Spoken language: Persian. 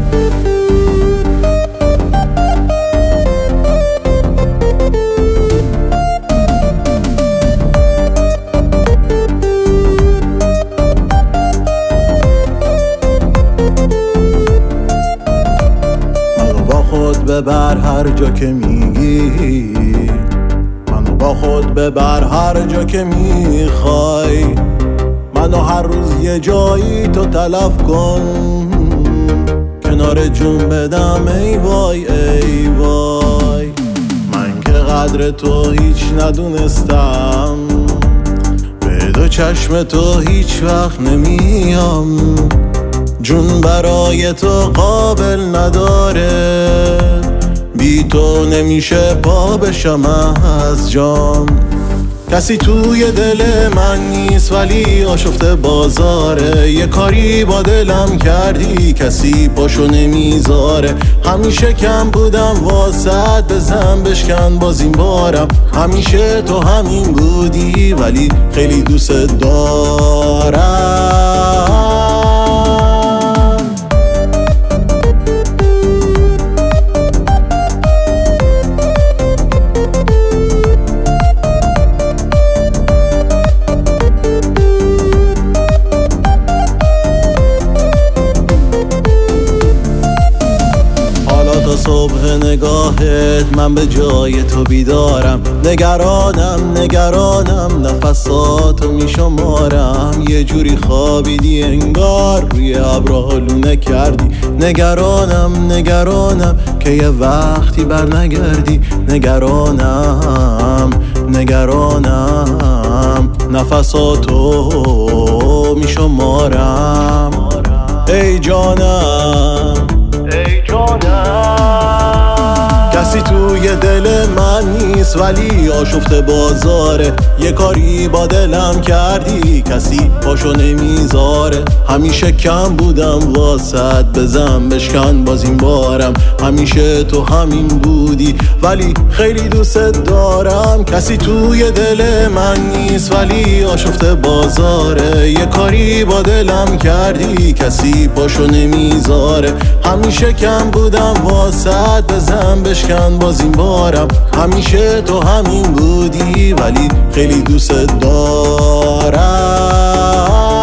ببر هر جا که میگی، منو با خود ببر هر جا که میخوای، منو هر روز یه جایی تو تلف کن، کنار جون بدم ای وای ای وای. من که قدر تو هیچ ندونستم، به دو چشم تو هیچ وقت نمیام، جون برای تو قابل نداره، بی تو نمیشه پا بشم از جام. کسی توی دل من نیست ولی آشفته بازاره، یه کاری با دلم کردی کسی پاشو نمیذاره. همیشه کم بودم واسط، بزن بشکن باز این بارم، همیشه تو همین بودی ولی خیلی دوست دارم. صبح نگاهت من به جای تو بیدارم، نگرانم نفساتو میشمارم، یه جوری خوابیدی انگار روی ابرها لونه کردی. نگرانم که یه وقتی بر نگردی، نگرانم نفساتو میشمارم. ای جانم کسی توی دل من نیست ولی آشفته بازاره، یه کاری با دلم کردی کسی پاشو نمیذاره. همیشه کم بودم واسط، بزن بشکن باز این بارم، همیشه تو همین بودی ولی خیلی دوست دارم. کسی توی دل من نیست ولی آشفته بازاره، یه کاری با دلم کردی کسی پاشو نمیذاره. همیشه کم بودم واسط، بزن بشکن باز این بارم، همیشه تو همین بودی ولی خیلی دوست دارم.